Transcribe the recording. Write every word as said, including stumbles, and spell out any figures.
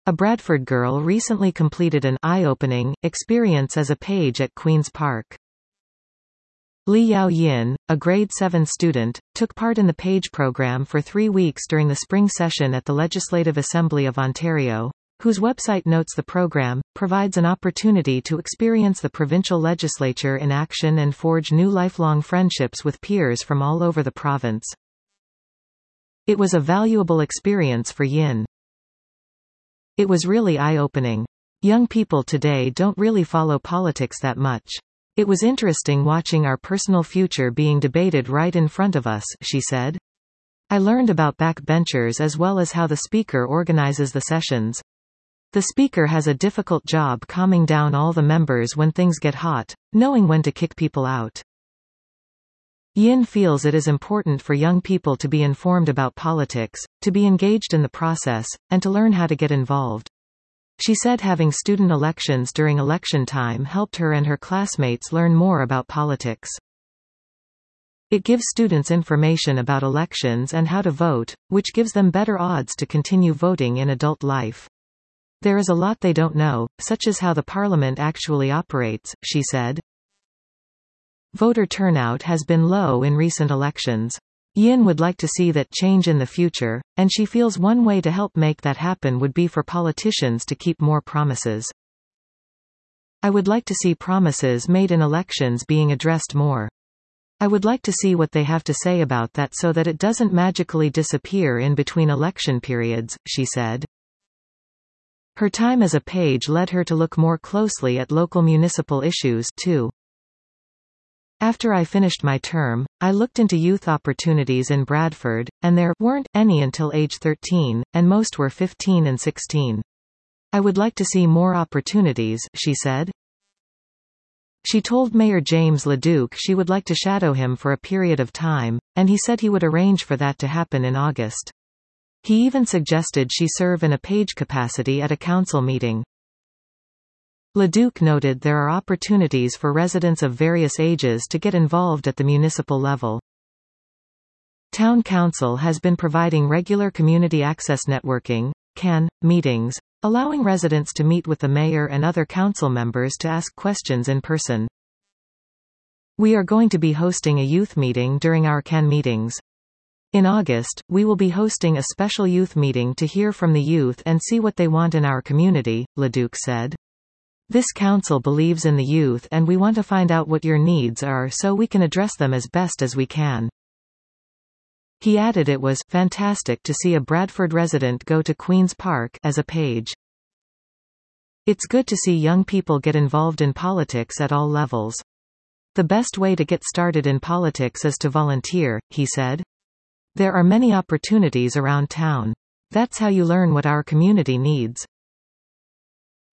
A Bradford girl recently completed an eye-opening experience as a page at Queen's Park. Li Yao Yin, a grade seven student, took part in the PAGE program for three weeks during the spring session at the Legislative Assembly of Ontario, whose website notes the program provides an opportunity to experience the provincial legislature in action and forge new lifelong friendships with peers from all over the province. It was a valuable experience for Yin. It was really eye-opening. Young people today don't really follow politics that much. It was interesting watching our personal future being debated right in front of us, she said. I learned about backbenchers as well as how the speaker organizes the sessions. The speaker has a difficult job calming down all the members when things get hot, knowing when to kick people out. Yin feels it is important for young people to be informed about politics, to be engaged in the process, and to learn how to get involved. She said having student elections during election time helped her and her classmates learn more about politics. It gives students information about elections and how to vote, which gives them better odds to continue voting in adult life. There is a lot they don't know, such as how the parliament actually operates, she said. Voter turnout has been low in recent elections. Yin would like to see that change in the future, and she feels one way to help make that happen would be for politicians to keep more promises. I would like to see promises made in elections being addressed more. I would like to see what they have to say about that so that it doesn't magically disappear in between election periods, she said. Her time as a page led her to look more closely at local municipal issues, too. After I finished my term, I looked into youth opportunities in Bradford, and there weren't any until age thirteen, and most were fifteen and sixteen. I would like to see more opportunities, she said. She told Mayor James LeDuc she would like to shadow him for a period of time, and he said he would arrange for that to happen in August. He even suggested she serve in a page capacity at a council meeting. LeDuc noted there are opportunities for residents of various ages to get involved at the municipal level. Town Council has been providing regular community access networking (C A N) meetings, allowing residents to meet with the mayor and other council members to ask questions in person. We are going to be hosting a youth meeting during our C A N meetings. In August, we will be hosting a special youth meeting to hear from the youth and see what they want in our community, LeDuc said. This council believes in the youth and we want to find out what your needs are so we can address them as best as we can. He added it was fantastic to see a Bradford resident go to Queen's Park as a page. It's good to see young people get involved in politics at all levels. The best way to get started in politics is to volunteer, he said. There are many opportunities around town. That's how you learn what our community needs.